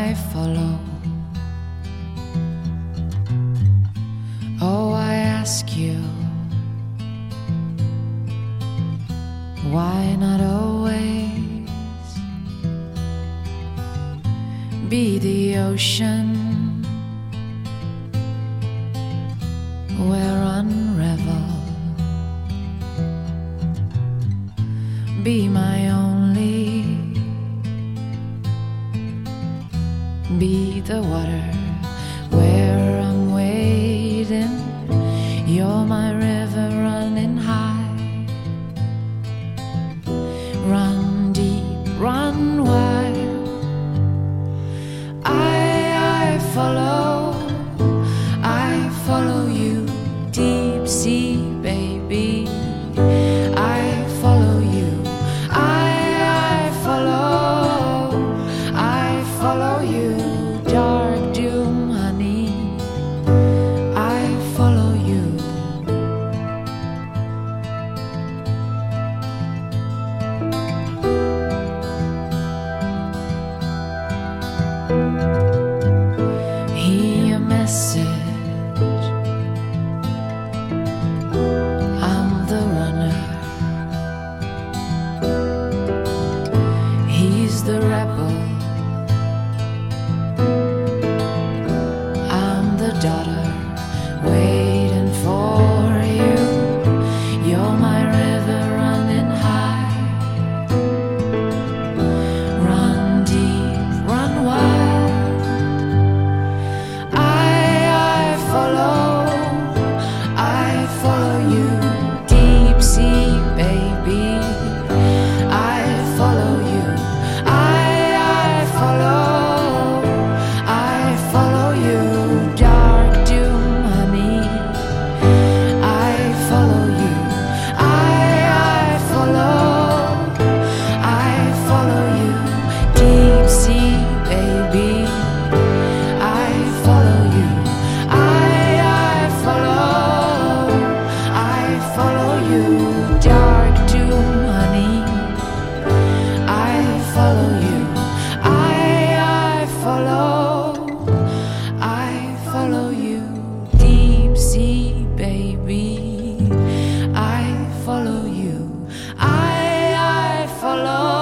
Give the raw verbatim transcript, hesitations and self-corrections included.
I follow. Oh, I ask you, why not always be the ocean where unravel? Be my only, be the water where I'm waiting. You're my river running high. Run deep, run wide. I, I follow, I follow you. Deep sea, baby, I follow you. I, I follow, I follow you. Dark doom, honey, I follow you. Hear a message, I'm the runner, he's the rebel, I'm the daughter waiting for you. You're my river running high. Run deep, run wide. I, I follow, I follow you. Deep sea, baby, I follow you. I, I follow, I follow you. Dark doom, honey, I follow you. I, I follow, I follow you. Deep sea, baby, I follow you. I, I follow, I follow you. Dark doom, honey, I follow you. I, I follow, I follow you. Deep sea, baby, I follow you. I, I follow.